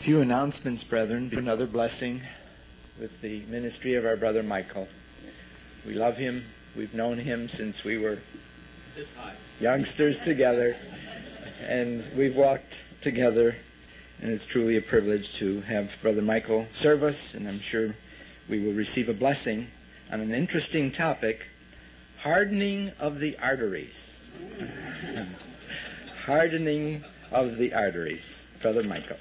Few announcements, brethren. Another blessing with the ministry of our brother Michael. We love him. We've known him since we were youngsters together, and we've walked together, and it's truly a privilege to have Brother Michael serve us, and I'm sure we will receive a blessing on an interesting topic, hardening of the arteries. Hardening of the arteries. Brother Michael.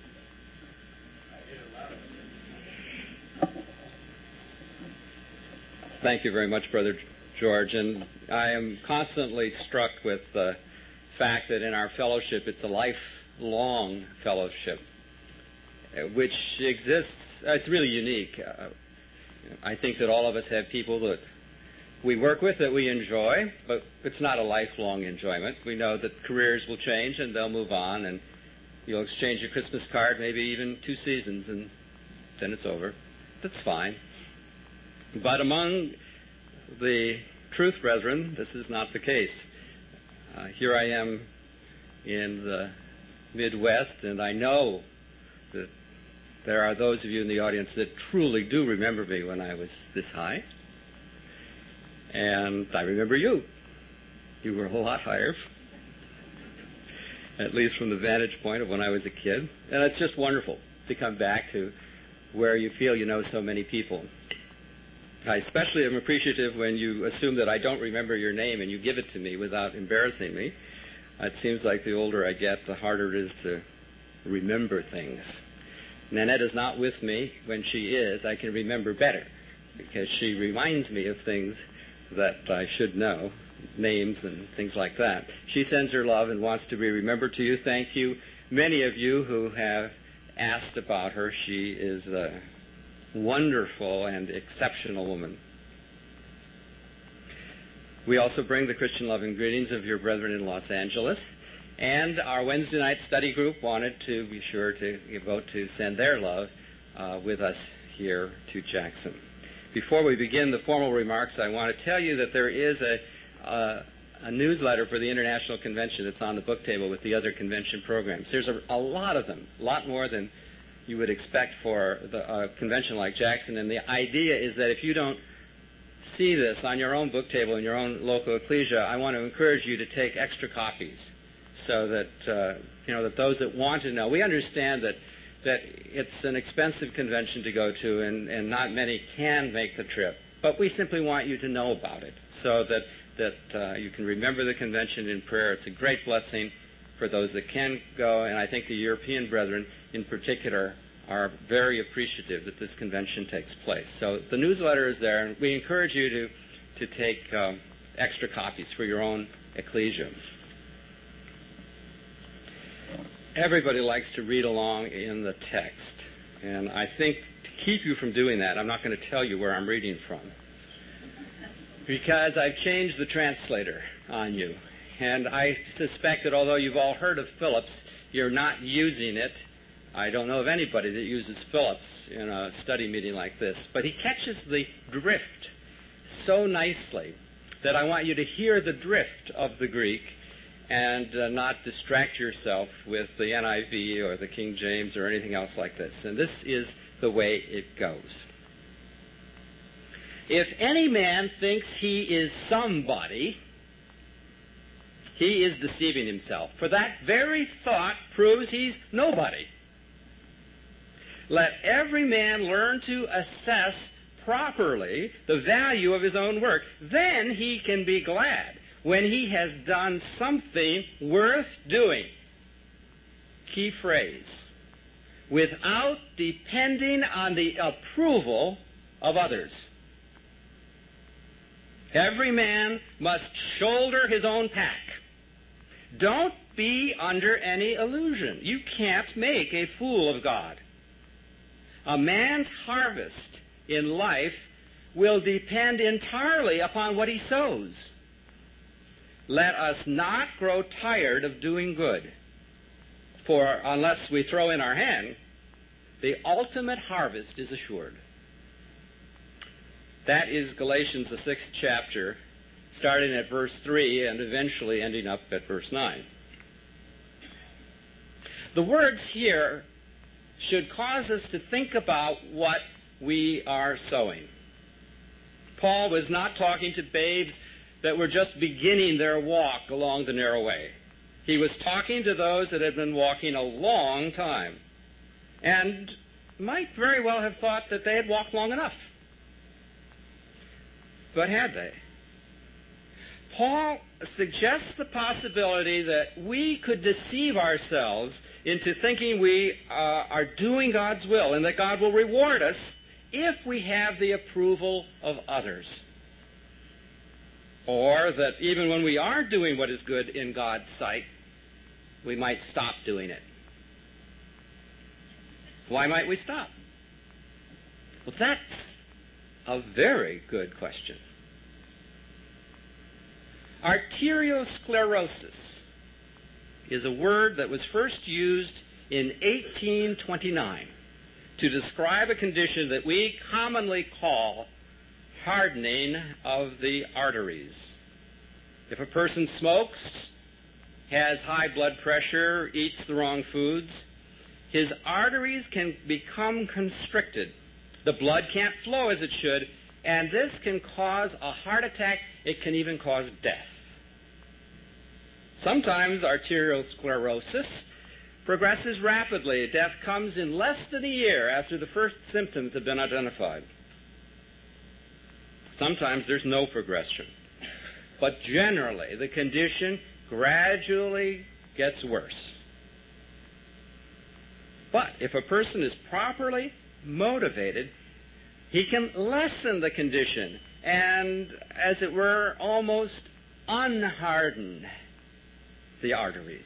Thank you very much, Brother George. And I am constantly struck with the fact that in our fellowship, it's a lifelong fellowship, which exists. It's really unique. I think that all of us have people that we work with that we enjoy, but it's not a lifelong enjoyment. We know that careers will change and they'll move on, and you'll exchange a Christmas card, maybe even 2 seasons, and then it's over. That's fine. But among the truth brethren, this is not the case. Here I am in the Midwest, and I know that there are those of you in the audience that truly do remember me when I was this high. And I remember you. You were a lot higher, at least from the vantage point of when I was a kid. And it's just wonderful to come back to where you feel you know so many people. I especially am appreciative when you assume that I don't remember your name and you give it to me without embarrassing me. It seems like the older I get, the harder it is to remember things. Nanette is not with me. When she is, I can remember better because she reminds me of things that I should know, names and things like that. She sends her love and wants to be remembered to you. Thank you. Many of you who have asked about her, she is a wonderful and exceptional woman. We also bring the Christian love and greetings of your brethren in Los Angeles. And our Wednesday night study group wanted to be sure to vote to send their love with us here to Jackson. Before we begin the formal remarks, I want to tell you that there is a newsletter for the International Convention that's on the book table with the other convention programs. There's a lot of them, a lot more than you would expect for a convention like Jackson. And the idea is that if you don't see this on your own book table in your own local ecclesia, I want to encourage you to take extra copies so that, that those that want to know. We understand that it's an expensive convention to go to and not many can make the trip. But we simply want you to know about it so that you can remember the convention in prayer. It's a great blessing for those that can go, and I think the European brethren in particular are very appreciative that this convention takes place. So the newsletter is there, and we encourage you to take extra copies for your own ecclesia. Everybody likes to read along in the text, and I think to keep you from doing that, I'm not going to tell you where I'm reading from, because I've changed the translator on you. And I suspect that although you've all heard of Phillips, you're not using it. I don't know of anybody that uses Phillips in a study meeting like this. But he catches the drift so nicely that I want you to hear the drift of the Greek and not distract yourself with the NIV or the King James or anything else like this. And this is the way it goes. If any man thinks he is somebody, he is deceiving himself, for that very thought proves he's nobody. Let every man learn to assess properly the value of his own work. Then he can be glad when he has done something worth doing. Key phrase. Without depending on the approval of others. Every man must shoulder his own pack. Don't be under any illusion. You can't make a fool of God. A man's harvest in life will depend entirely upon what he sows. Let us not grow tired of doing good, for unless we throw in our hand, the ultimate harvest is assured. That is Galatians, the 6th chapter, starting at verse 3 and eventually ending up at verse 9. The words here should cause us to think about what we are sowing. Paul was not talking to babes that were just beginning their walk along the narrow way. He was talking to those that had been walking a long time and might very well have thought that they had walked long enough. But had they? Paul suggests the possibility that we could deceive ourselves into thinking we are doing God's will and that God will reward us if we have the approval of others. Or that even when we are doing what is good in God's sight, we might stop doing it. Why might we stop? Well, that's a very good question. Arteriosclerosis is a word that was first used in 1829 to describe a condition that we commonly call hardening of the arteries. If a person smokes, has high blood pressure, eats the wrong foods, his arteries can become constricted. The blood can't flow as it should, and this can cause a heart attack. It can even cause death. Sometimes arteriosclerosis progresses rapidly. Death comes in less than a year after the first symptoms have been identified. Sometimes there's no progression. But generally, the condition gradually gets worse. But if a person is properly motivated, he can lessen the condition and, as it were, almost unharden the arteries.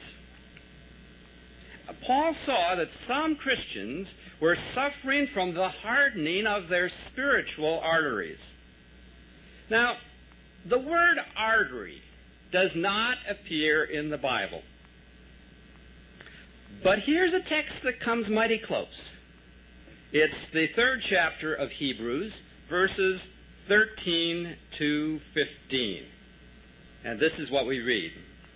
Paul saw that some Christians were suffering from the hardening of their spiritual arteries. Now, the word artery does not appear in the Bible. But here's a text that comes mighty close. It's the 3rd chapter of Hebrews, verses 13 to 15. And this is what we read.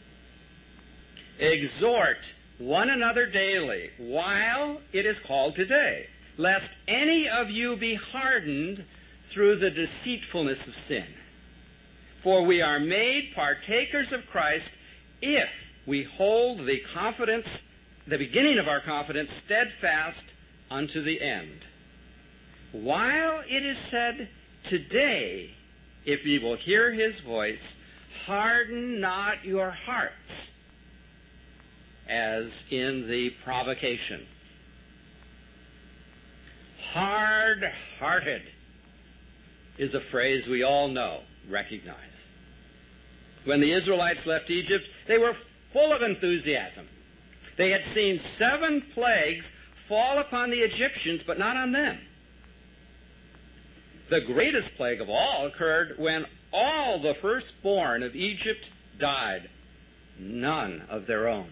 Exhort one another daily, while it is called today, lest any of you be hardened through the deceitfulness of sin. For we are made partakers of Christ if we hold the beginning of our confidence steadfast unto the end. While it is said, today, if ye will hear his voice, harden not your hearts, as in the provocation. Hard-hearted is a phrase we all know, recognize. When the Israelites left Egypt, they were full of enthusiasm. They had seen 7 plagues fall upon the Egyptians, but not on them. The greatest plague of all occurred when all the firstborn of Egypt died, none of their own.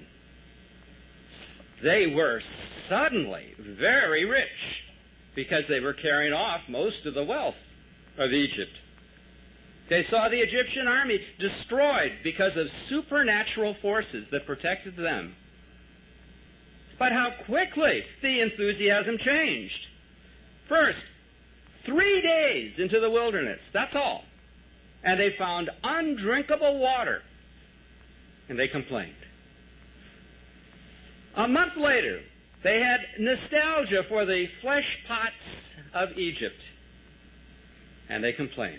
They were suddenly very rich because they were carrying off most of the wealth of Egypt. They saw the Egyptian army destroyed because of supernatural forces that protected them. But how quickly the enthusiasm changed. First, 3 days into the wilderness, that's all. And they found undrinkable water. And they complained. A month later, they had nostalgia for the flesh pots of Egypt. And they complained.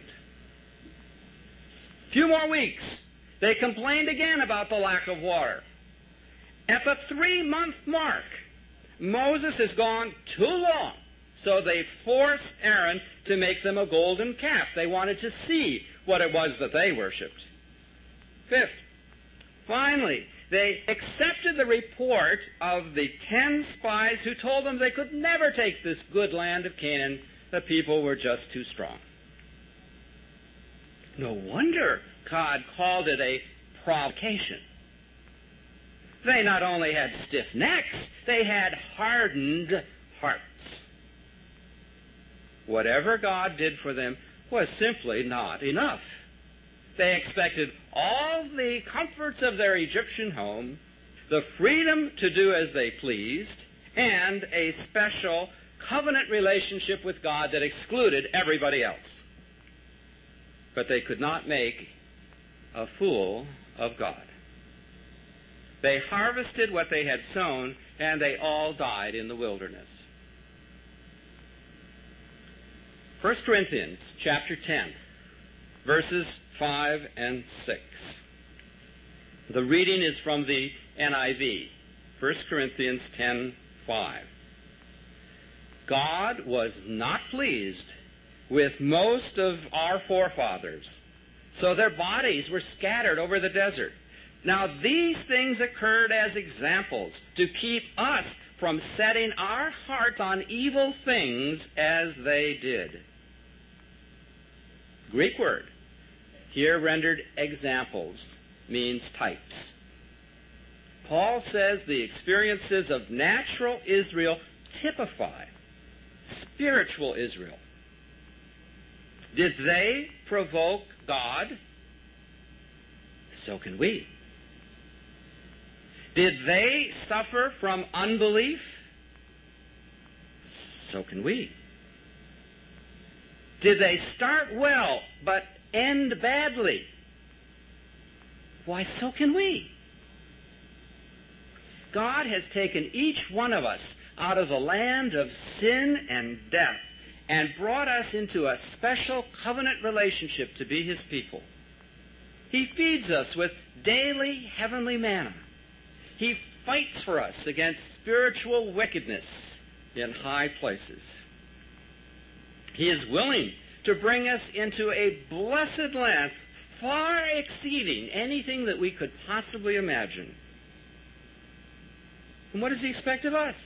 A few more weeks, they complained again about the lack of water. At the 3-month mark, Moses has gone too long, so they forced Aaron to make them a golden calf. They wanted to see what it was that they worshipped. 5th, finally, they accepted the report of the 10 spies who told them they could never take this good land of Canaan. The people were just too strong. No wonder God called it a provocation. They not only had stiff necks, they had hardened hearts. Whatever God did for them was simply not enough. They expected all the comforts of their Egyptian home, the freedom to do as they pleased, and a special covenant relationship with God that excluded everybody else. But they could not make a fool of God. They harvested what they had sown, and they all died in the wilderness. 1 Corinthians chapter 10, verses 5 and 6. The reading is from the NIV, 1 Corinthians 10:5. God was not pleased with most of our forefathers, so their bodies were scattered over the desert. Now these things occurred as examples to keep us from setting our hearts on evil things as they did. Greek word, here rendered examples, means types. Paul says the experiences of natural Israel typify spiritual Israel. Did they provoke God? So can we. Did they suffer from unbelief? So can we. Did they start well but end badly? Why, so can we. God has taken each one of us out of the land of sin and death and brought us into a special covenant relationship to be His people. He feeds us with daily heavenly manna. He fights for us against spiritual wickedness in high places. He is willing to bring us into a blessed land far exceeding anything that we could possibly imagine. And what does He expect of us?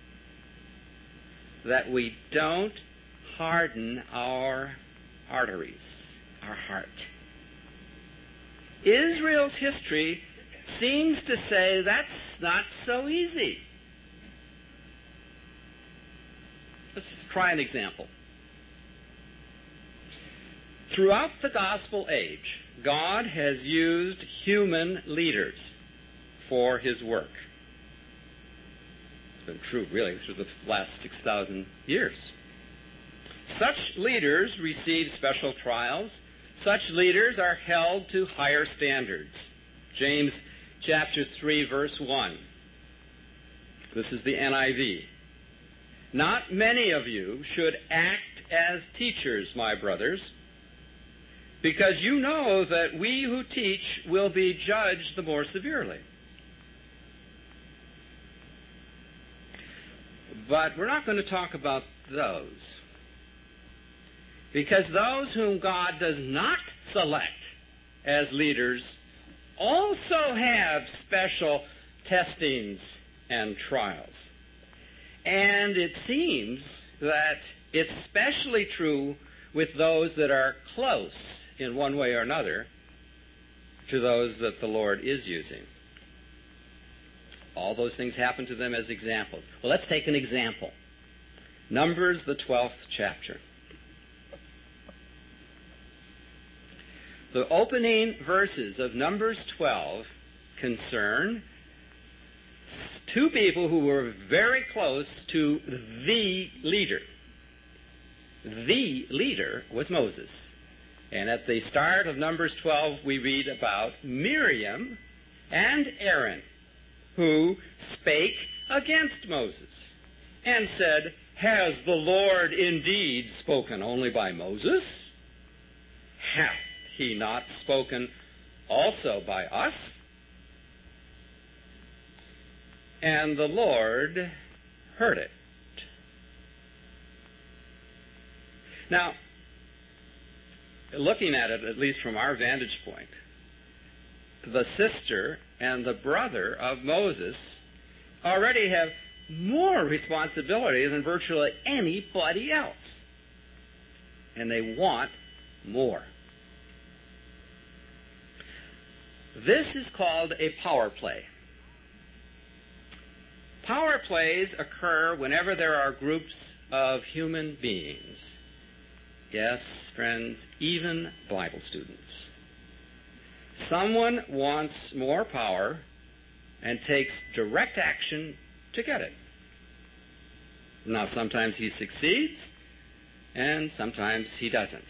That we don't harden our arteries, our heart. Israel's history seems to say that's not so easy. Let's try an example. Throughout the gospel age, God has used human leaders for His work. It's been true, really, through the last 6,000 years. Such leaders receive special trials. Such leaders are held to higher standards. James chapter 3, verse 1. This is the NIV. Not many of you should act as teachers, my brothers, because you know that we who teach will be judged the more severely. But we're not going to talk about those, because those whom God does not select as leaders also have special testings and trials. And it seems that it's especially true with those that are close in one way or another to those that the Lord is using. All those things happen to them as examples. Well, let's take an example. Numbers, the 12th chapter. The opening verses of Numbers 12 concern two people who were very close to the leader. The leader was Moses. And at the start of Numbers 12, we read about Miriam and Aaron, who spake against Moses and said, "Has the Lord indeed spoken only by Moses? Hath He not spoken also by us?" And the Lord heard it. Now, looking at it, at least from our vantage point, the sister and the brother of Moses already have more responsibility than virtually anybody else. And they want more. This is called a power play. Power plays occur whenever there are groups of human beings. Yes, friends, even Bible students. Someone wants more power and takes direct action to get it. Now, sometimes he succeeds, and sometimes he doesn't.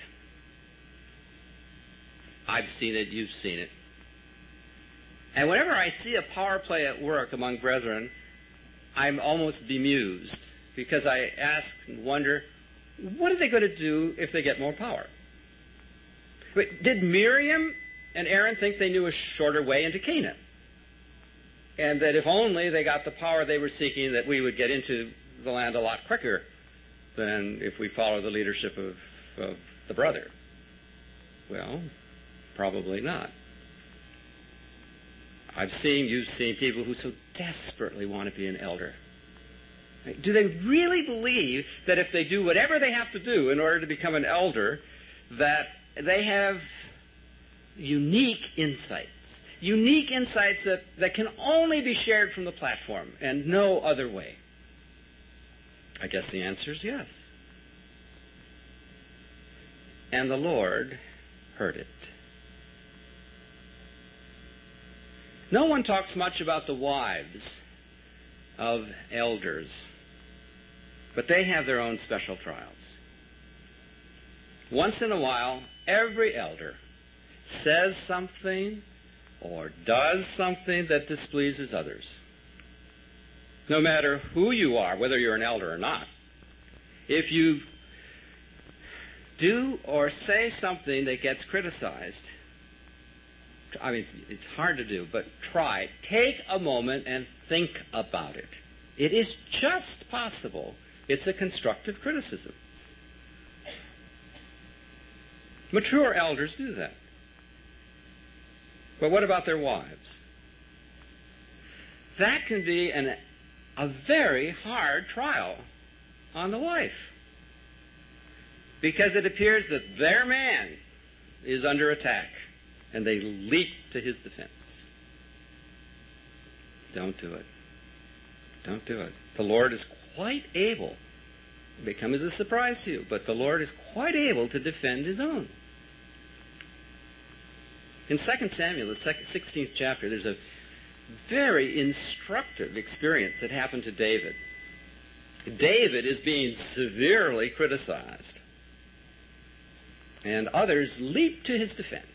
I've seen it, you've seen it. And whenever I see a power play at work among brethren, I'm almost bemused, because I ask and wonder, what are they going to do if they get more power? Did Miriam and Aaron think they knew a shorter way into Canaan? And that if only they got the power they were seeking, that we would get into the land a lot quicker than if we follow the leadership of the brother? Well, probably not. You've seen people who so desperately want to be an elder. Do they really believe that if they do whatever they have to do in order to become an elder, that they have unique insights that can only be shared from the platform and no other way? I guess the answer is yes. And the Lord heard it. No one talks much about the wives of elders, but they have their own special trials. Once in a while, every elder says something or does something that displeases others. No matter who you are, whether you're an elder or not, if you do or say something that gets criticized, I mean, it's hard to do, but try. Take a moment and think about it. It is just possible it's a constructive criticism. Mature elders do that. But what about their wives? That can be a very hard trial on the wife, because it appears that their man is under attack, and they leap to his defense. Don't do it. Don't do it. The Lord is quite able. It may come as a surprise to you, but the Lord is quite able to defend his own. In 2 Samuel, the 16th chapter, there's a very instructive experience that happened to David. David is being severely criticized, and others leap to his defense.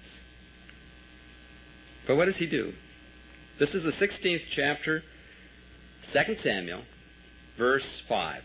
But what does he do? This is the 16th chapter, 2 Samuel, verse 5.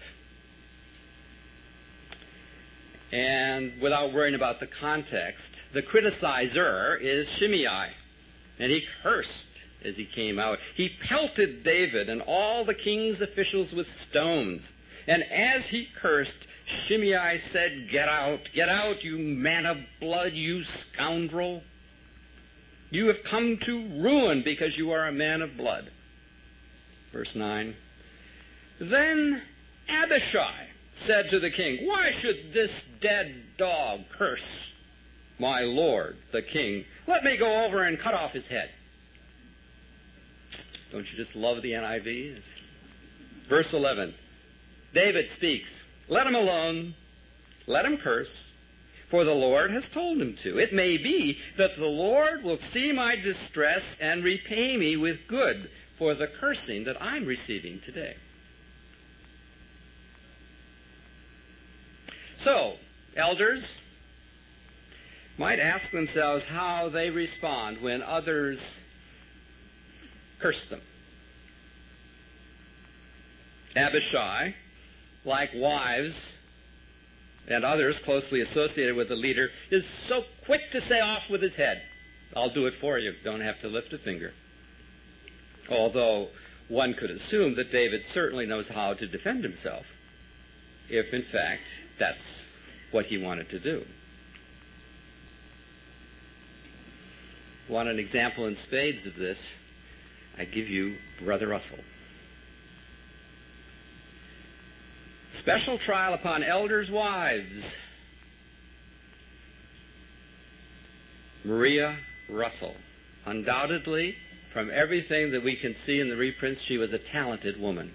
And without worrying about the context, the criticizer is Shimei, and he cursed as he came out. He pelted David and all the king's officials with stones. And as he cursed, Shimei said, get out, you man of blood, you scoundrel. You have come to ruin because you are a man of blood. Verse 9. Then Abishai said to the king, why should this dead dog curse my lord, the king? Let me go over and cut off his head. Don't you just love the NIV? Verse 11. David speaks, let him alone, let him curse, for the Lord has told him to. It may be that the Lord will see my distress and repay me with good for the cursing that I'm receiving today. So, elders might ask themselves how they respond when others curse them. Abishai, like wives and others closely associated with the leader, is so quick to say off with his head, I'll do it for you, don't have to lift a finger. Although one could assume that David certainly knows how to defend himself, if in fact that's what he wanted to do. Want an example in spades of this? I give you Brother Russell. Special trial upon elders' wives. Maria Russell. Undoubtedly, from everything that we can see in the reprints, she was a talented woman.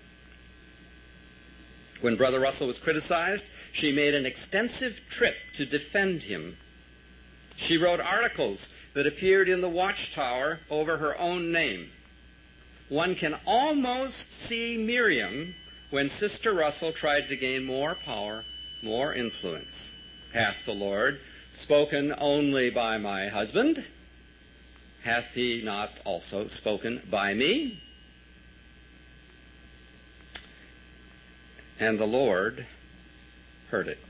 When Brother Russell was criticized, she made an extensive trip to defend him. She wrote articles that appeared in the Watchtower over her own name. One can almost see Miriam when Sister Russell tried to gain more power, more influence. Hath the Lord spoken only by my husband? Hath he not also spoken by me? And the Lord heard it.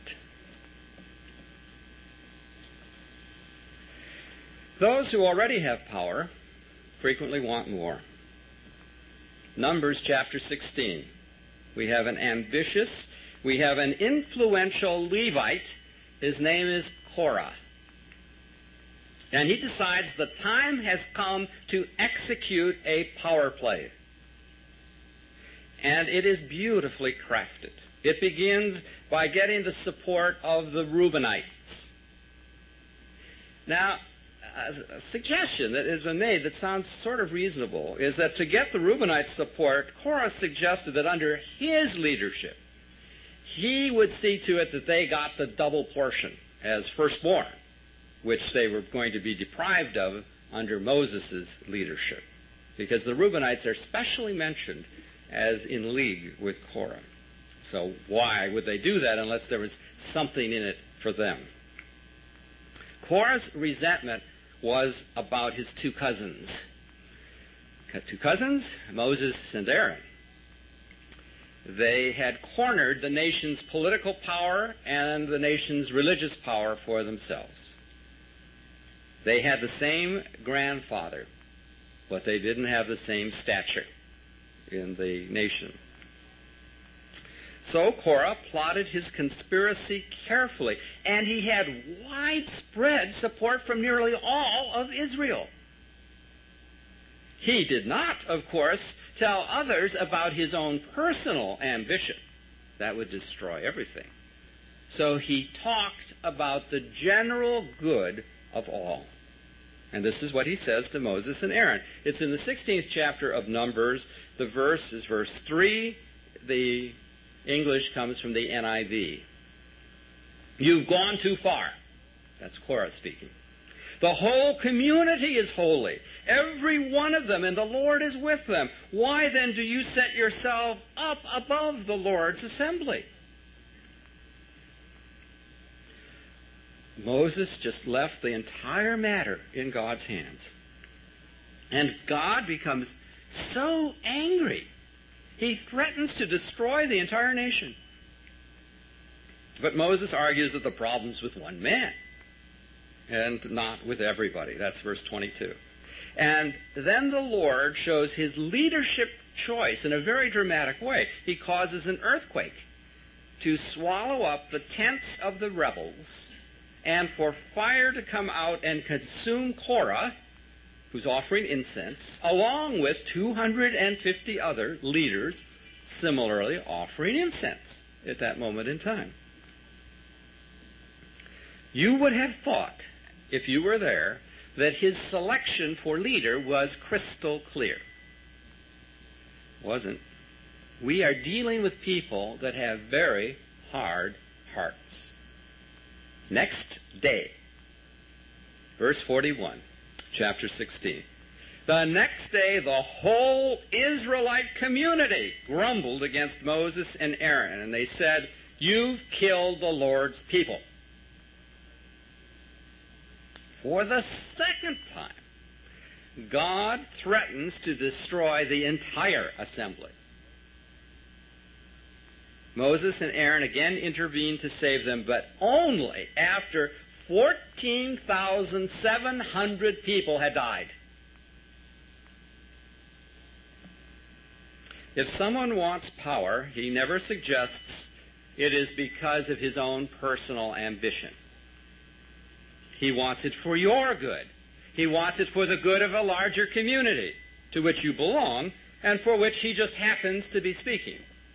Those who already have power frequently want more. Numbers chapter 16. We have an ambitious, we have an influential Levite. His name is Korah. And he decides the time has come to execute a power play. And it is beautifully crafted. It begins by getting the support of the Reubenites. Now, a suggestion that has been made that sounds sort of reasonable is that to get the Reubenites' support, Korah suggested that under his leadership, he would see to it that they got the double portion as firstborn, which they were going to be deprived of under Moses' leadership, because the Reubenites are specially mentioned as in league with Korah. So why would they do that unless there was something in it for them? Korah's resentment was about his two cousins. Two cousins, Moses and Aaron. They had cornered the nation's political power and the nation's religious power for themselves. They had the same grandfather, but they didn't have the same stature in the nation. So Korah plotted his conspiracy carefully, and he had widespread support from nearly all of Israel. He did not, of course, tell others about his own personal ambition. That would destroy everything. So he talked about the general good of all. And this is what he says to Moses and Aaron. It's in the 16th chapter of Numbers. The verse is verse 3. The English comes from the NIV. You've gone too far. That's Korah speaking. The whole community is holy, every one of them, and the Lord is with them. Why then do you set yourself up above the Lord's assembly? Moses just left the entire matter in God's hands. And God becomes so angry, he threatens to destroy the entire nation. But Moses argues that the problem's with one man and not with everybody. That's verse 22. And then the Lord shows his leadership choice in a very dramatic way. He causes an earthquake to swallow up the tents of the rebels and for fire to come out and consume Korah, who's offering incense, along with 250 other leaders similarly offering incense at that moment in time. You would have thought, if you were there, that his selection for leader was crystal clear. Wasn't. We are dealing with people that have very hard hearts. Next day, verse 41, chapter 16. The next day, the whole Israelite community grumbled against Moses and Aaron, and they said, "You've killed the Lord's people." For the second time, God threatens to destroy the entire assembly. Moses and Aaron again intervened to save them, but only after 14,700 people had died. If someone wants power, he never suggests it is because of his own personal ambition. He wants it for your good. He wants it for the good of a larger community to which you belong and for which he just happens to be speaking.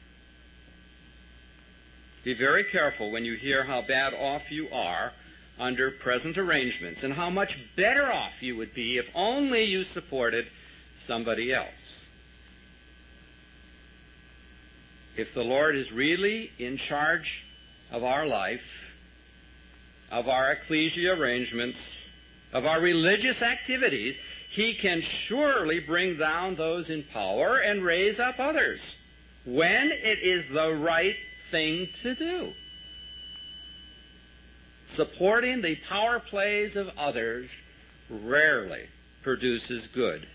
Be very careful when you hear how bad off you are under present arrangements and how much better off you would be if only you supported somebody else. If the Lord is really in charge of our life, of our ecclesia arrangements, of our religious activities, he can surely bring down those in power and raise up others. when it is the right thing to do. Supporting the power plays of others rarely produces good.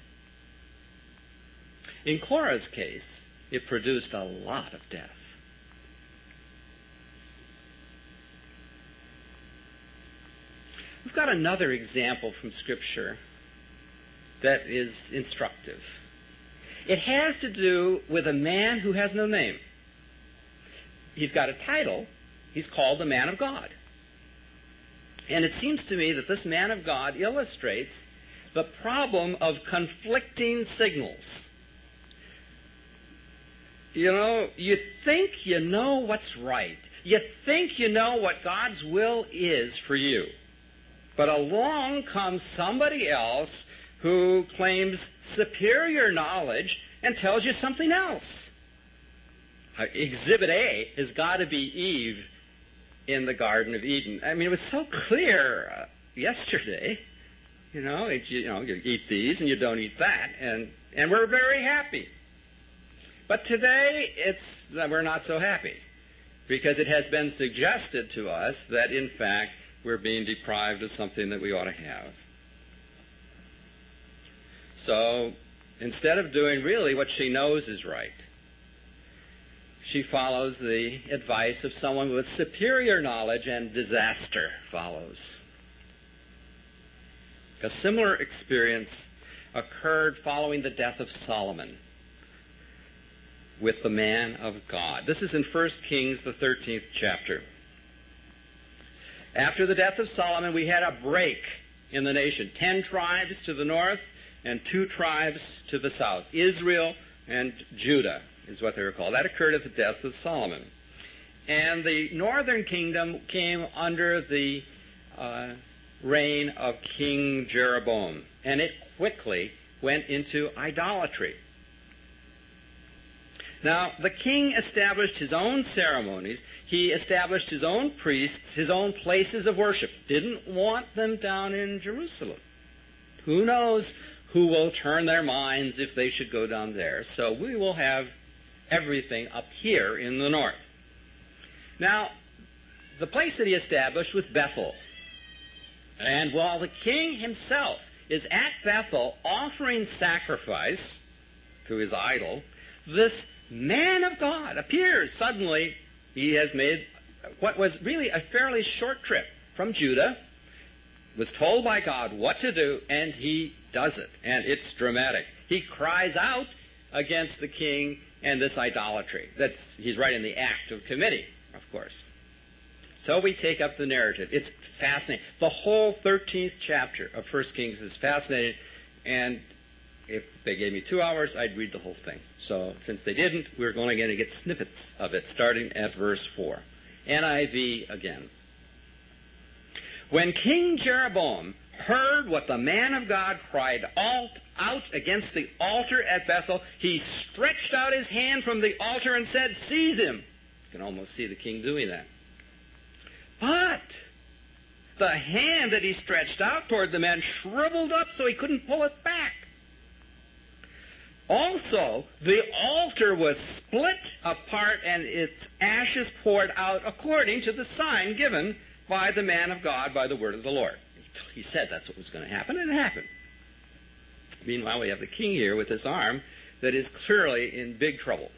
In Korah's case, it produced a lot of death. We've got another example from Scripture that is instructive. It has to do with a man who has no name. He's got a title. He's called the man of God. And it seems to me that this man of God illustrates the problem of conflicting signals. You know, you think you know what's right. You think you know what God's will is for you. But along comes somebody else who claims superior knowledge and tells you something else. Exhibit A has got to be Eve in the Garden of Eden. I mean, it was so clear yesterday. You eat these and you don't eat that, and we're very happy. But today, we're not so happy, because it has been suggested to us that, in fact, we're being deprived of something that we ought to have. So, instead of doing really what she knows is right, she follows the advice of someone with superior knowledge, and disaster follows. A similar experience occurred following the death of Solomon with the man of God. This is in 1 Kings, the 13th chapter. After the death of Solomon, we had a break in the nation. 10 tribes to the north and 2 tribes to the south. Israel and Judah is what they were called. That occurred at the death of Solomon. And the northern kingdom came under the reign of King Jeroboam. And it quickly went into idolatry. Now, the king established his own ceremonies. He established his own priests, his own places of worship. Didn't want them down in Jerusalem. Who knows who will turn their minds if they should go down there. So we will have everything up here in the north. Now, the place that he established was Bethel. And while the king himself is at Bethel offering sacrifice to his idol, this man of God appears. Suddenly, he has made what was really a fairly short trip from Judah, was told by God what to do, and he does it. And it's dramatic. He cries out against the king and this idolatry. He's right in the act of committing, of course. So we take up the narrative. It's fascinating. The whole 13th chapter of 1 Kings is fascinating, and if they gave me 2 hours, I'd read the whole thing. So since they didn't, we're only going to get snippets of it, starting at verse 4. NIV again. When King Jeroboam heard what the man of God cried out against the altar at Bethel, he stretched out his hand from the altar and said, "Seize him." You can almost see the king doing that. But the hand that he stretched out toward the man shriveled up so he couldn't pull it back. Also, the altar was split apart and its ashes poured out according to the sign given by the man of God by the word of the Lord. He said that's what was going to happen, and it happened. Meanwhile, we have the king here with his arm that is clearly in big trouble.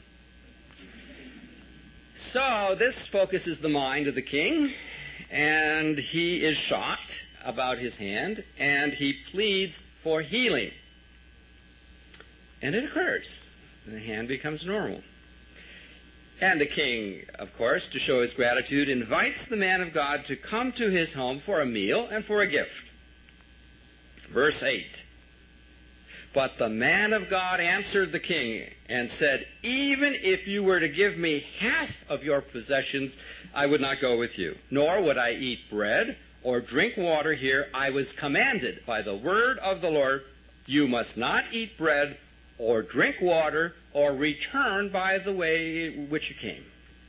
So this focuses the mind of the king, and he is shocked about his hand, and he pleads for healing. And it occurs. And the hand becomes normal. And the king, of course, to show his gratitude, invites the man of God to come to his home for a meal and for a gift. Verse 8. But the man of God answered the king and said, "Even if you were to give me half of your possessions, I would not go with you, nor would I eat bread or drink water here. I was commanded by the word of the Lord, you must not eat bread or drink water, or return by the way which you came."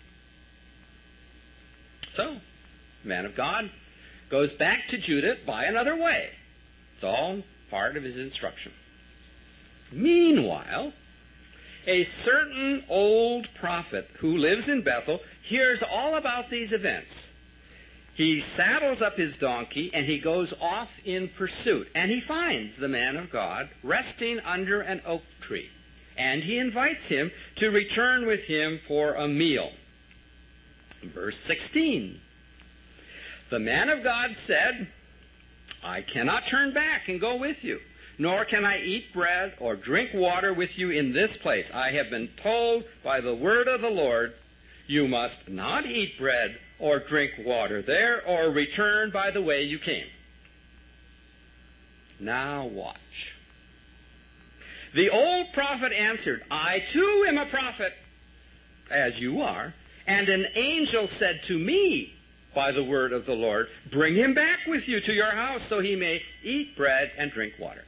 So, the man of God goes back to Judah by another way. It's all part of his instruction. Meanwhile, A certain old prophet who lives in Bethel hears all about these events. He saddles up his donkey and he goes off in pursuit. And he finds the man of God resting under an oak tree. And he invites him to return with him for a meal. Verse 16. The man of God said, I cannot turn back and go with you, nor can I eat bread or drink water with you in this place. I have been told by the word of the Lord, you must not eat bread or drink water there, or return by the way you came. Now watch. The old prophet answered, I too am a prophet, as you are, and an angel said to me by the word of the Lord, bring him back with you to your house so he may eat bread and drink water.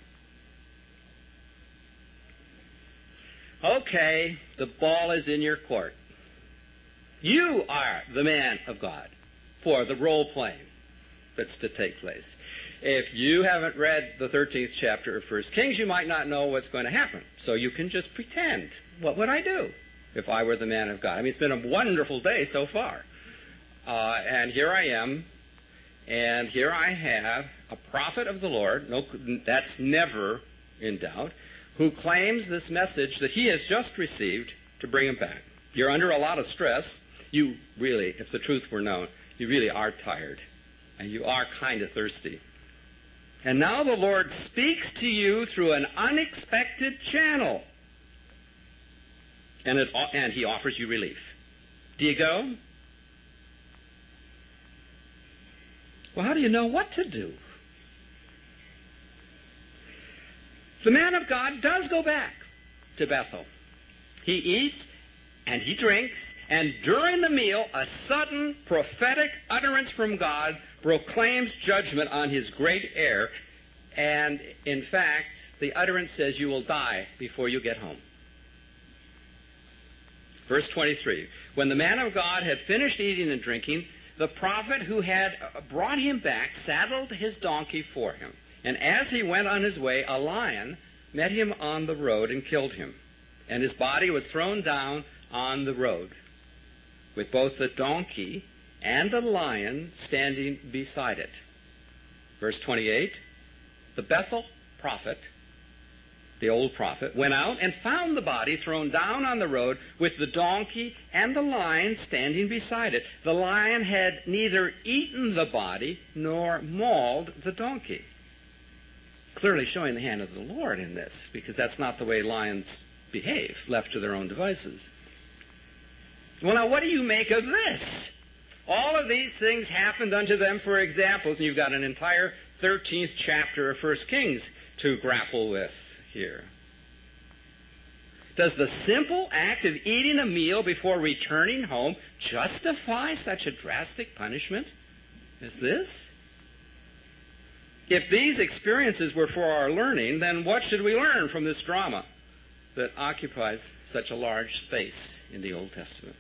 Okay, the ball is in your court. You are the man of God for the role playing that's to take place. If you haven't read the 13th chapter of 1 Kings, you might not know what's going to happen. So you can just pretend. What would I do if I were the man of God? I mean, it's been a wonderful day so far. And here I am, and here I have a prophet of the Lord, that's never in doubt, who claims this message that he has just received to bring him back. You're under a lot of stress. You really, if the truth were known, you really are tired, and you are kind of thirsty. And now the Lord speaks to you through an unexpected channel, and he offers you relief. Do you go? Well, how do you know what to do? The man of God does go back to Bethel. He eats and he drinks, and during the meal, a sudden prophetic utterance from God proclaims judgment on his great heir. And, in fact, the utterance says you will die before you get home. Verse 23. When the man of God had finished eating and drinking, the prophet who had brought him back saddled his donkey for him. And as he went on his way, a lion met him on the road and killed him. And his body was thrown down on the road, with both the donkey and the lion standing beside it. Verse 28, the Bethel prophet, the old prophet, went out and found the body thrown down on the road with the donkey and the lion standing beside it. The lion had neither eaten the body nor mauled the donkey. Clearly showing the hand of the Lord in this, because that's not the way lions behave, left to their own devices. Well, now, what do you make of this? All of these things happened unto them for examples, and you've got an entire 13th chapter of 1 Kings to grapple with here. Does the simple act of eating a meal before returning home justify such a drastic punishment as this? If these experiences were for our learning, then what should we learn from this drama that occupies such a large space in the Old Testament?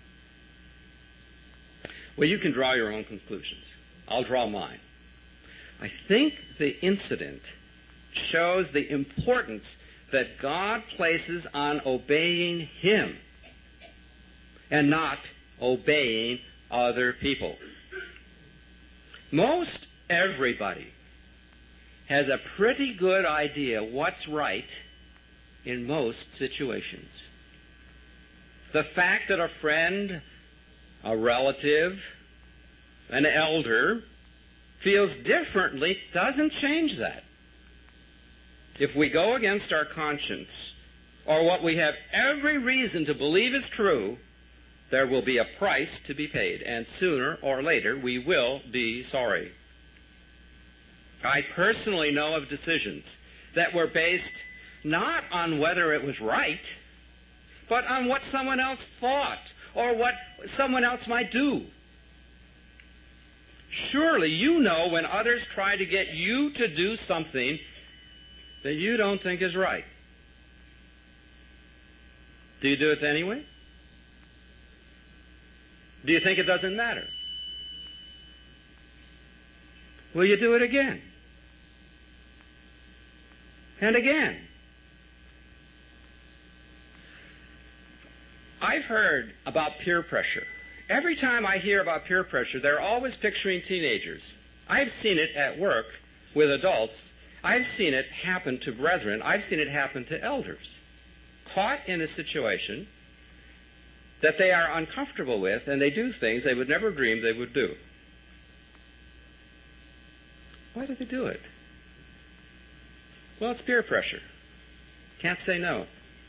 Well, you can draw your own conclusions. I'll draw mine. I think the incident shows the importance that God places on obeying Him and not obeying other people. Most everybody has a pretty good idea what's right in most situations. The fact that a friend, a relative, an elder feels differently doesn't change that. If we go against our conscience, or what we have every reason to believe is true, there will be a price to be paid, and sooner or later we will be sorry. I personally know of decisions that were based not on whether it was right, but on what someone else thought or what someone else might do. Surely you know when others try to get you to do something that you don't think is right. Do you do it anyway? Do you think it doesn't matter? Will you do it again? And again? I've heard about peer pressure. Every time I hear about peer pressure, they're always picturing teenagers. I've seen it at work with adults. I've seen it happen to brethren. I've seen it happen to elders. Caught in a situation that they are uncomfortable with, and they do things they would never dream they would do. Why do they do it? Well, it's peer pressure. Can't say no.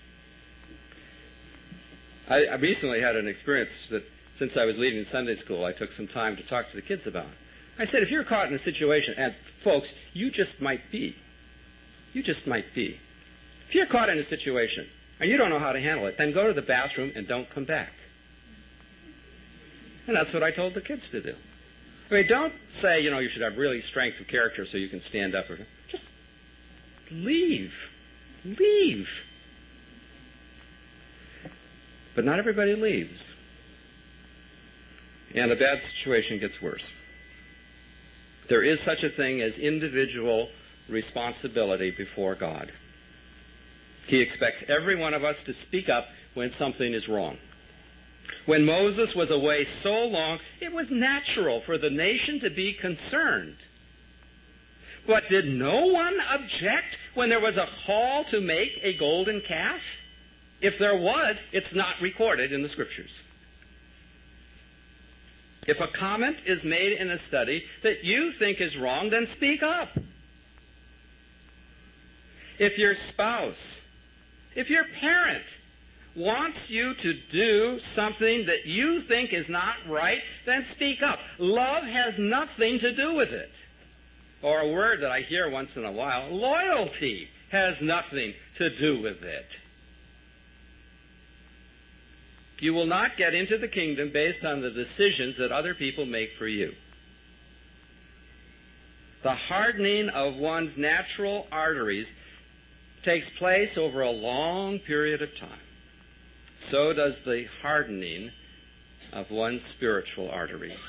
I recently had an experience that since I was leading Sunday school, I took some time to talk to the kids about. I said, if you're caught in a situation, and folks, you just might be. You just might be. If you're caught in a situation and you don't know how to handle it, then go to the bathroom and don't come back. And that's what I told the kids to do. I mean, don't say, you should have really strength of character so you can stand up. Just leave. Leave. But not everybody leaves. And the bad situation gets worse. There is such a thing as individual responsibility before God. He expects every one of us to speak up when something is wrong. When Moses was away so long, it was natural for the nation to be concerned. But did no one object when there was a call to make a golden calf? If there was, it's not recorded in the Scriptures. If a comment is made in a study that you think is wrong, then speak up. If your spouse, if your parent wants you to do something that you think is not right, then speak up. Love has nothing to do with it. Or a word that I hear once in a while, loyalty has nothing to do with it. You will not get into the kingdom based on the decisions that other people make for you. The hardening of one's natural arteries takes place over a long period of time. So does the hardening of one's spiritual arteries.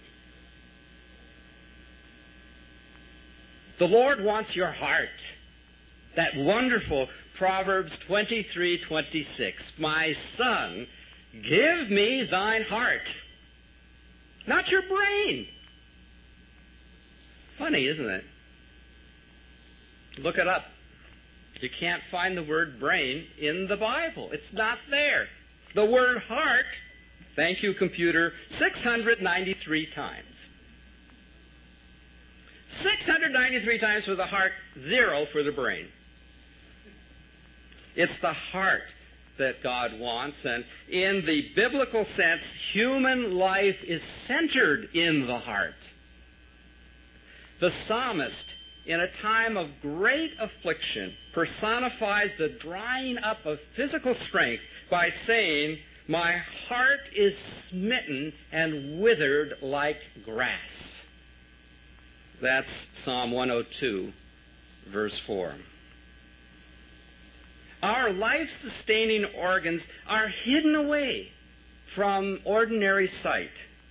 The Lord wants your heart. That wonderful Proverbs 23:26. My son, give me thine heart, not your brain. Funny, isn't it? Look it up. You can't find the word brain in the Bible. It's not there. The word heart, thank you, computer, 693 times. 693 times for the heart, 0 for the brain. It's the heart that God wants, and in the biblical sense, human life is centered in the heart. The psalmist, in a time of great affliction, personifies the drying up of physical strength by saying, my heart is smitten and withered like grass. That's Psalm 102, verse 4. Our life-sustaining organs are hidden away from ordinary sight.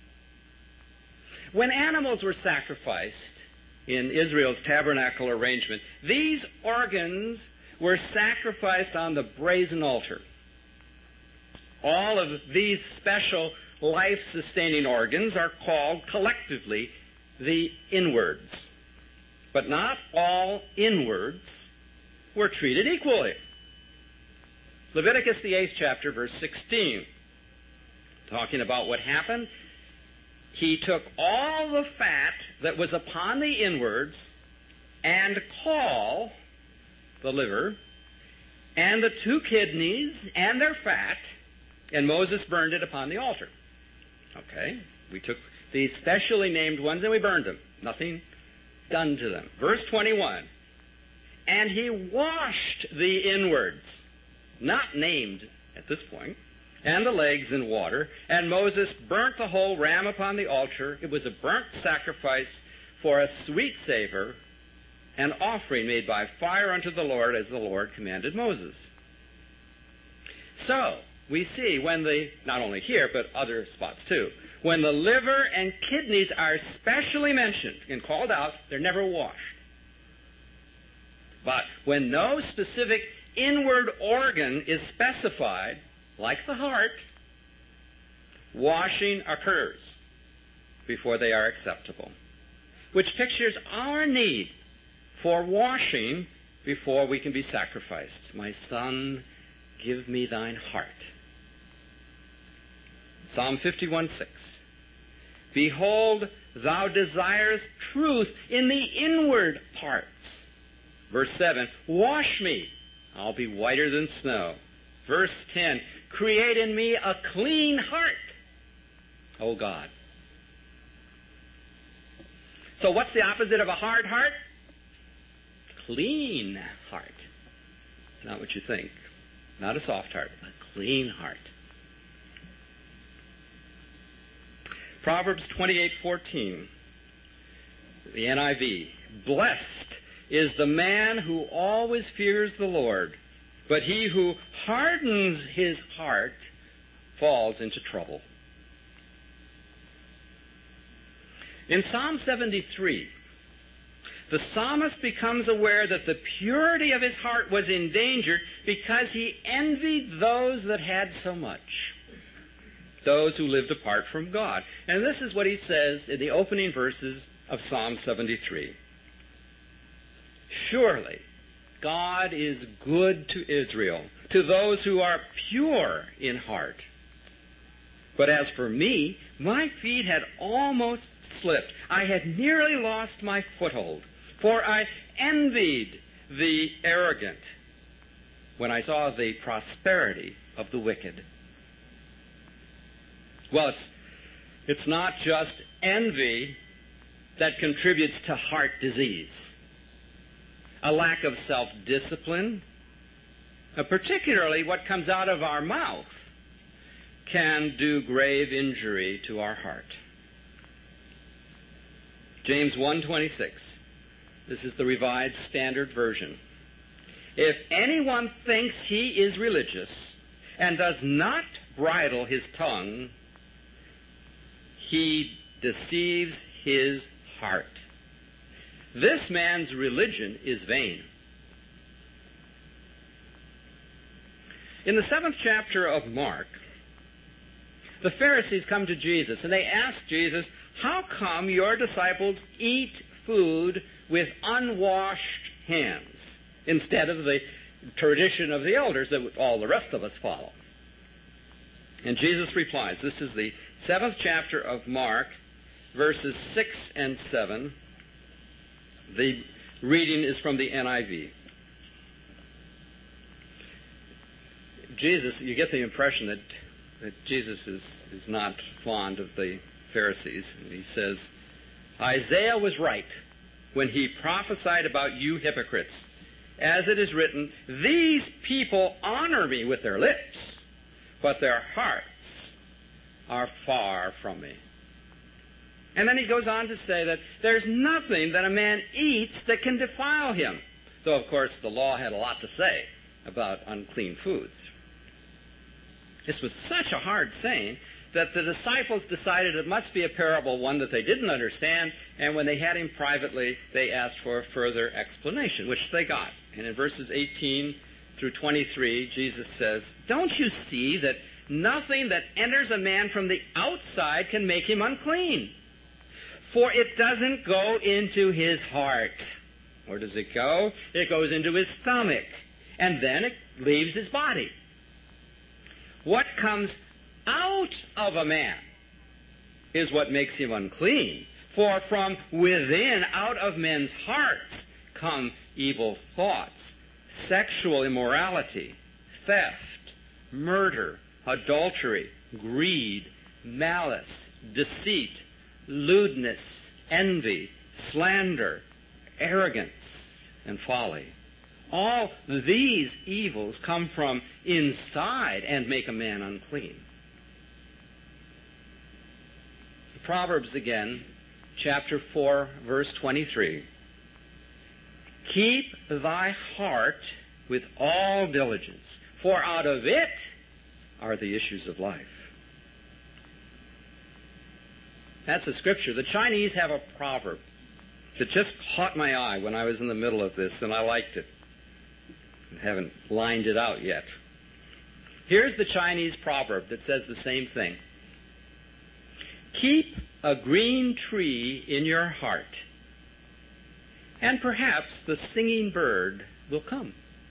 When animals were sacrificed in Israel's tabernacle arrangement, these organs were sacrificed on the brazen altar. All of these special life-sustaining organs are called collectively the inwards. But not all inwards were treated equally. Leviticus, the 8th chapter, verse 16, talking about what happened. He took all the fat that was upon the inwards and caul, the liver, and the 2 kidneys and their fat, and Moses burned it upon the altar. Okay, we took these specially named ones and we burned them. Nothing done to them. Verse 21, and he washed the inwards, not named at this point, and the legs in water, and Moses burnt the whole ram upon the altar. It was a burnt sacrifice for a sweet savor, an offering made by fire unto the Lord, as the Lord commanded Moses. So, we see not only here, but other spots too, when the liver and kidneys are specially mentioned and called out, they're never washed. But when no specific inward organ is specified, like the heart, washing occurs before they are acceptable, which pictures our need for washing before we can be sacrificed. My son, give me thine heart. Psalm 51:6. Behold, thou desirest truth in the inward parts. Verse 7, wash me, I'll be whiter than snow. Verse 10, create in me a clean heart, O God. So what's the opposite of a hard heart? Clean heart. Not what you think. Not a soft heart, a clean heart. Proverbs 28:14, the NIV. Blessed is the man who always fears the Lord, but he who hardens his heart falls into trouble. In Psalm 73, the psalmist becomes aware that the purity of his heart was endangered because he envied those that had so much, those who lived apart from God. And this is what he says in the opening verses of Psalm 73. Surely God is good to Israel, to those who are pure in heart. But as for me, my feet had almost slipped. I had nearly lost my foothold, for I envied the arrogant when I saw the prosperity of the wicked. Well, it's not just envy that contributes to heart disease. A lack of self-discipline, particularly what comes out of our mouth, can do grave injury to our heart. James 1:26. This is the Revised Standard Version. If anyone thinks he is religious and does not bridle his tongue, he deceives his heart. This man's religion is vain. In the 7th chapter of Mark, the Pharisees come to Jesus and they ask Jesus, how come your disciples eat food with unwashed hands instead of the tradition of the elders that all the rest of us follow? And Jesus replies, this is the 7th chapter of Mark, verses 6 and 7. The reading is from the NIV. Jesus, you get the impression that Jesus is not fond of the Pharisees. And he says, Isaiah was right when he prophesied about you hypocrites. As it is written, these people honor me with their lips, but their hearts are far from me. And then he goes on to say that there's nothing that a man eats that can defile him. Though, of course, the law had a lot to say about unclean foods. This was such a hard saying that the disciples decided it must be a parable, one that they didn't understand, and when they had him privately, they asked for a further explanation, which they got. And in verses 18 through 23, Jesus says, don't you see that nothing that enters a man from the outside can make him unclean? For it doesn't go into his heart. Where does it go? It goes into his stomach, and then it leaves his body. What comes out of a man is what makes him unclean. For from within, out of men's hearts, come evil thoughts, sexual immorality, theft, murder, adultery, greed, malice, deceit, lewdness, envy, slander, arrogance, and folly. All these evils come from inside and make a man unclean. Proverbs again, chapter 4, verse 23. Keep thy heart with all diligence, for out of it are the issues of life. That's a scripture. The Chinese have a proverb that just caught my eye when I was in the middle of this, and I liked it. I haven't lined it out yet. Here's the Chinese proverb that says the same thing. Keep a green tree in your heart, and perhaps the singing bird will come.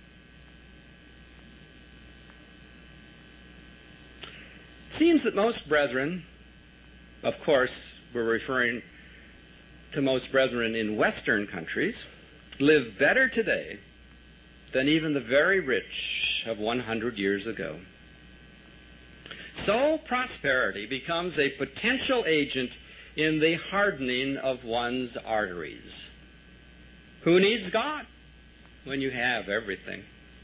It seems that most brethren, of course, we're referring to most brethren in Western countries, live better today than even the very rich of 100 years ago. So prosperity becomes a potential agent in the hardening of one's arteries. Who needs God when you have everything?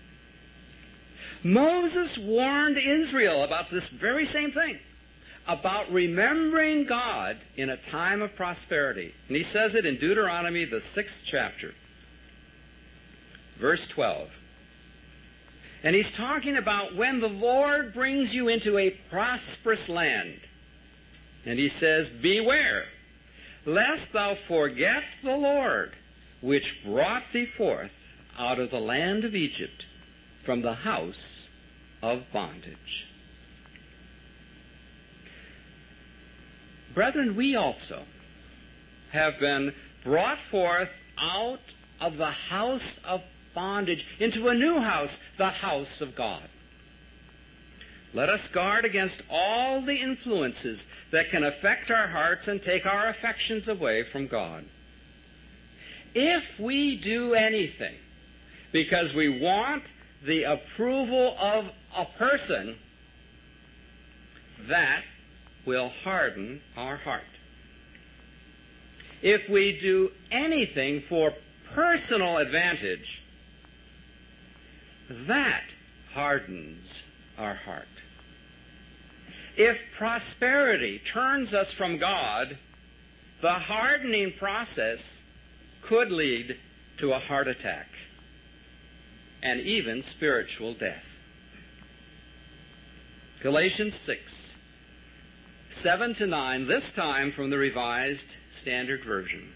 Moses warned Israel about this very same thing, about remembering God in a time of prosperity. And he says it in Deuteronomy, the 6th chapter, verse 12. And he's talking about when the Lord brings you into a prosperous land. And he says, beware, lest thou forget the Lord, which brought thee forth out of the land of Egypt, from the house of bondage. Brethren, we also have been brought forth out of the house of bondage into a new house, the house of God. Let us guard against all the influences that can affect our hearts and take our affections away from God. If we do anything because we want the approval of a person, that will harden our heart. If we do anything for personal advantage, that hardens our heart. If prosperity turns us from God, the hardening process could lead to a heart attack and even spiritual death. Galatians 6:7-9, this time from the Revised Standard Version.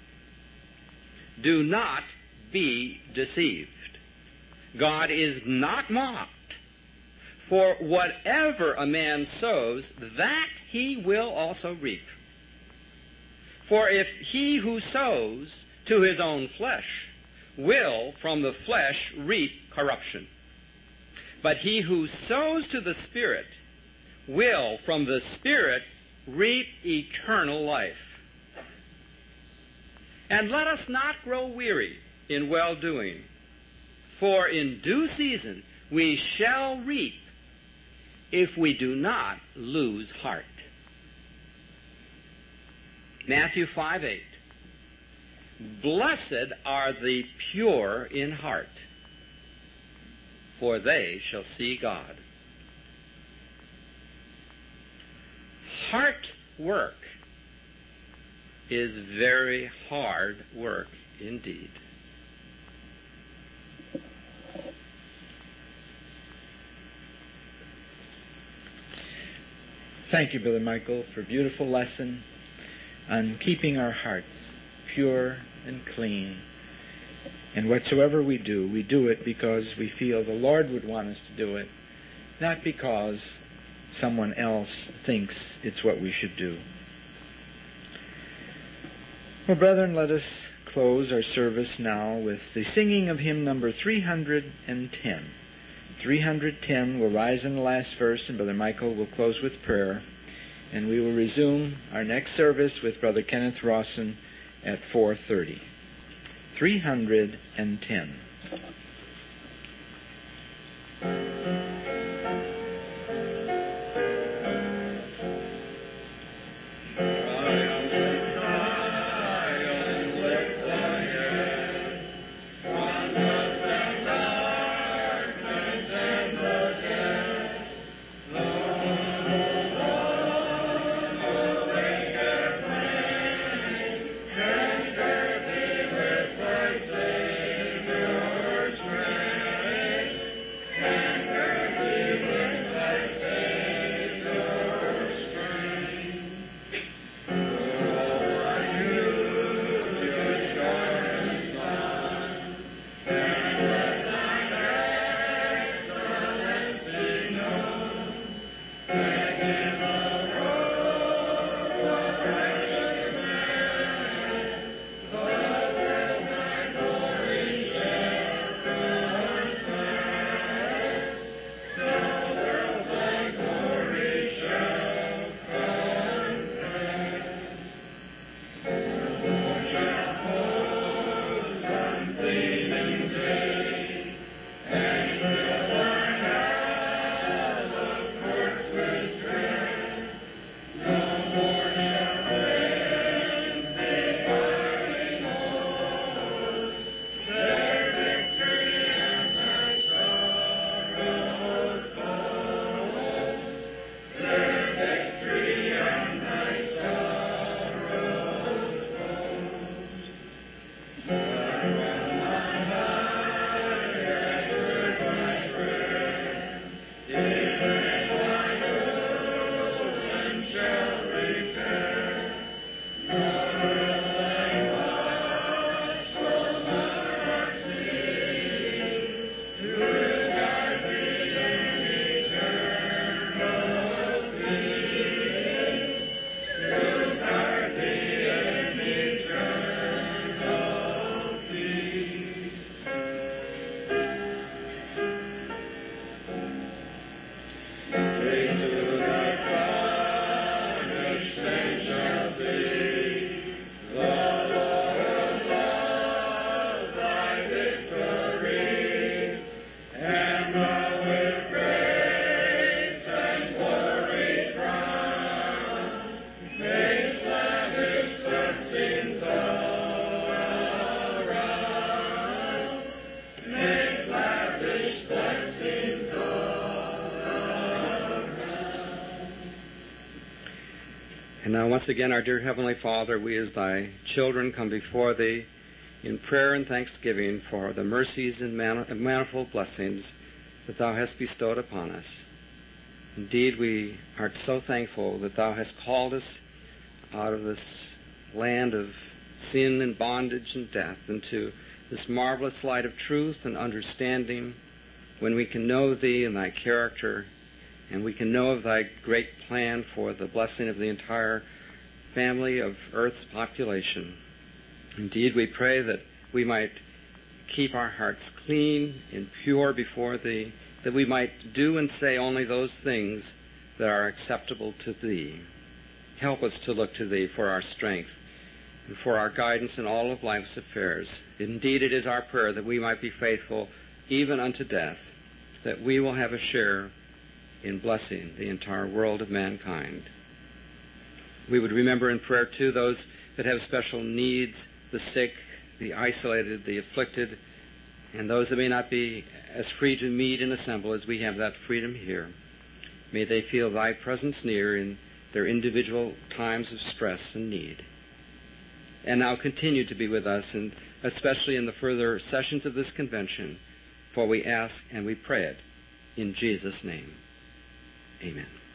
Do not be deceived. God is not mocked. For whatever a man sows, that he will also reap. For if he who sows to his own flesh will from the flesh reap corruption, but he who sows to the Spirit will from the Spirit reap eternal life. And let us not grow weary in well-doing, for in due season we shall reap if we do not lose heart. Matthew 5:8. Blessed are the pure in heart, for they shall see God. Heart work is very hard work indeed. Thank you, Brother Michael, for a beautiful lesson on keeping our hearts pure and clean. And whatsoever we do it because we feel the Lord would want us to do it, not because someone else thinks it's what we should do. Well, brethren, let us close our service now with the singing of hymn number 310. 310 will rise in the last verse, and Brother Michael will close with prayer. And we will resume our next service with Brother Kenneth Rawson at 4:30. 310. Tender be with thy Savior. And now once again, our dear Heavenly Father, we as thy children come before thee in prayer and thanksgiving for the mercies and manifold blessings that thou hast bestowed upon us. Indeed, we are so thankful that thou hast called us out of this land of sin and bondage and death into this marvelous light of truth and understanding, when we can know thee and thy character, and we can know of thy great plan for the blessing of the entire family of earth's population. Indeed, we pray that we might keep our hearts clean and pure before thee, that we might do and say only those things that are acceptable to thee. Help us to look to thee for our strength and for our guidance in all of life's affairs. Indeed, it is our prayer that we might be faithful even unto death, that we will have a share in blessing the entire world of mankind. We would remember in prayer, too, those that have special needs, the sick, the isolated, the afflicted, and those that may not be as free to meet and assemble as we have that freedom here. May they feel thy presence near in their individual times of stress and need. And now continue to be with us, and especially in the further sessions of this convention, for we ask and we pray it in Jesus' name. Amen.